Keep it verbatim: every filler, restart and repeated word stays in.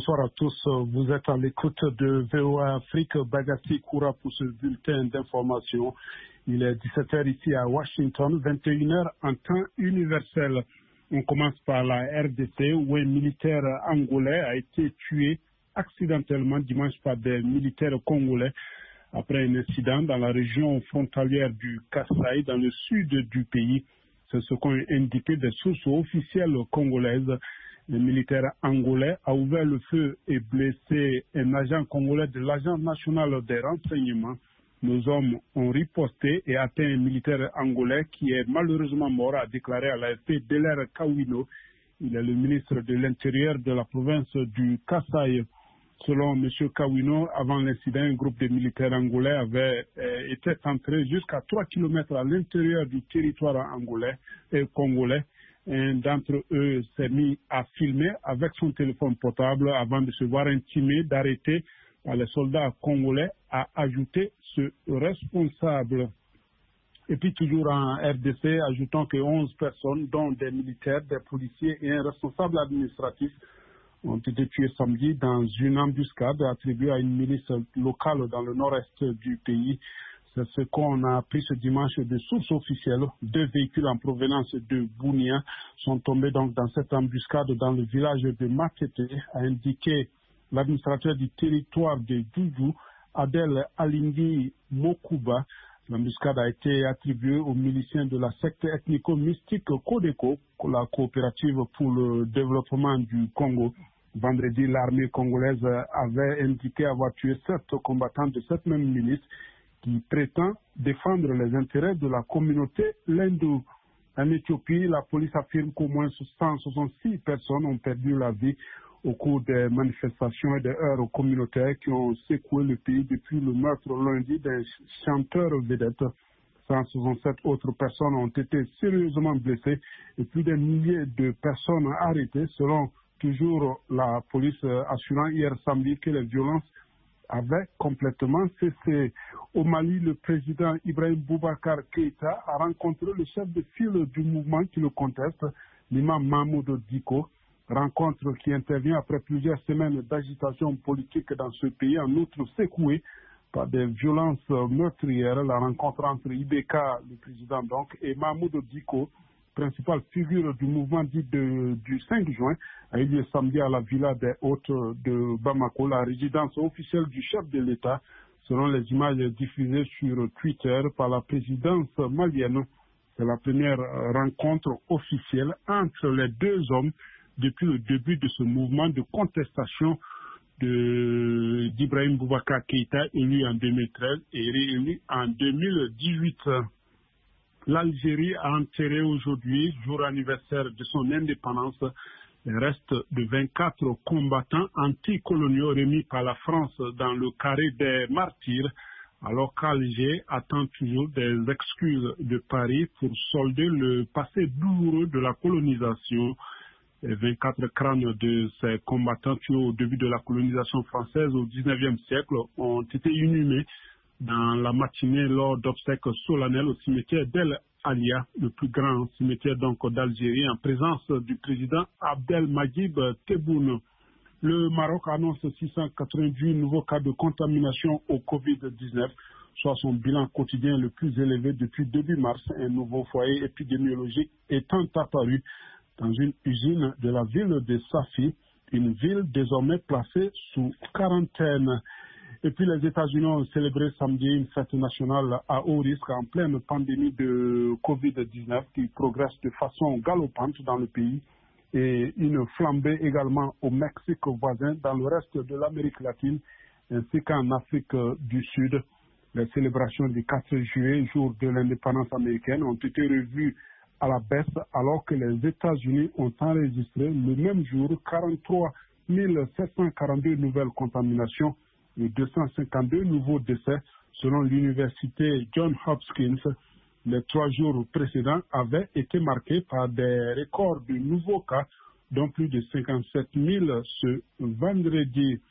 bonsoir à tous. Vous êtes à l'écoute de V O A Afrique. Bagassi Koura pour ce bulletin d'information. Il est dix-sept heures ici à Washington, vingt et une heures en temps universel. On commence par la R D C où un militaire angolais a été tué accidentellement dimanche par des militaires congolais après un incident dans la région frontalière du Kasaï dans le sud du pays. C'est ce qu'ont indiqué des sources officielles congolaises. Le militaire angolais a ouvert le feu et blessé un agent congolais de l'Agence nationale des renseignements. Nos hommes ont riposté et atteint un militaire angolais qui est malheureusement mort, a déclaré à l'A F P Delaire Kawino. Il est le ministre de l'Intérieur de la province du Kasaï. Selon M. Kawino, avant l'incident, un groupe de militaires angolais avait euh, été entré jusqu'à trois kilomètres à l'intérieur du territoire angolais et congolais. Un d'entre eux s'est mis à filmer avec son téléphone portable avant de se voir intimé d'arrêter par les soldats congolais, a ajouté ce responsable. Et puis toujours en R D C, ajoutons que onze personnes, dont des militaires, des policiers et un responsable administratif, ont été tués samedi dans une embuscade attribuée à une milice locale dans le nord-est du pays. C'est ce qu'on a appris ce dimanche de sources officielles. Deux véhicules en provenance de Bounia sont tombés donc dans cette embuscade dans le village de Makete, a indiqué l'administrateur du territoire de Djoudjou, Adel Alingui Mokuba. L'embuscade a été attribuée aux miliciens de la secte ethnico-mystique Codeco, la coopérative pour le développement du Congo. Vendredi, l'armée congolaise avait indiqué avoir tué sept combattants de cette même milice qui prétend défendre les intérêts de la communauté lindou. En Éthiopie, la police affirme qu'au moins cent soixante-six personnes ont perdu la vie au cours des manifestations et des heurts communautaires qui ont secoué le pays depuis le meurtre lundi d'un chanteur vedette. cent soixante-sept autres personnes ont été sérieusement blessées et plus d'un millier de personnes arrêtées, selon toujours la police, assurant hier samedi que les violences avait complètement cessé. Au Mali, le président Ibrahim Boubacar Keïta a rencontré le chef de file du mouvement qui le conteste, l'imam Mahmoud Diko. Rencontre qui intervient après plusieurs semaines d'agitation politique dans ce pays, en outre secouée par des violences meurtrières. La rencontre entre I B K, le président donc, et Mahmoud Diko, principale figure du mouvement dit de, du cinq juin, a eu lieu samedi à la Villa des Hôtes de Bamako, la résidence officielle du chef de l'État, selon les images diffusées sur Twitter par la présidence malienne. C'est la première rencontre officielle entre les deux hommes depuis le début de ce mouvement de contestation d'Ibrahim Boubacar Keïta, élu en deux mille treize et réélu en deux mille dix-huit. L'Algérie a enterré aujourd'hui, jour anniversaire de son indépendance, les restes de vingt-quatre combattants anticoloniaux remis par la France dans le carré des martyrs, alors qu'Alger attend toujours des excuses de Paris pour solder le passé douloureux de la colonisation. Les vingt-quatre crânes de ces combattants tués au début de la colonisation française au dix-neuvième siècle ont été inhumés dans la matinée lors d'obsèques solennelles au cimetière d'El Alia, le plus grand cimetière donc d'Algérie, en présence du président Abdelmadjid Tebboune. Le Maroc annonce six cent quatre-vingt-huit nouveaux cas de contamination au Covid dix-neuf, soit son bilan quotidien le plus élevé depuis début mars, un nouveau foyer épidémiologique étant apparu dans une usine de la ville de Safi, une ville désormais placée sous quarantaine. Et puis les États-Unis ont célébré samedi une fête nationale à haut risque en pleine pandémie de Covid dix-neuf qui progresse de façon galopante dans le pays, et une flambée également au Mexique voisin, dans le reste de l'Amérique latine, ainsi qu'en Afrique du Sud. Les célébrations du quatre juillet, jour de l'indépendance américaine, ont été revues à la baisse alors que les États-Unis ont enregistré le même jour quarante-trois mille sept cent quarante-deux nouvelles contaminations et deux cent cinquante-deux nouveaux décès, selon l'université Johns Hopkins. Les trois jours précédents avaient été marqués par des records de nouveaux cas, dont plus de cinquante-sept mille ce vendredi.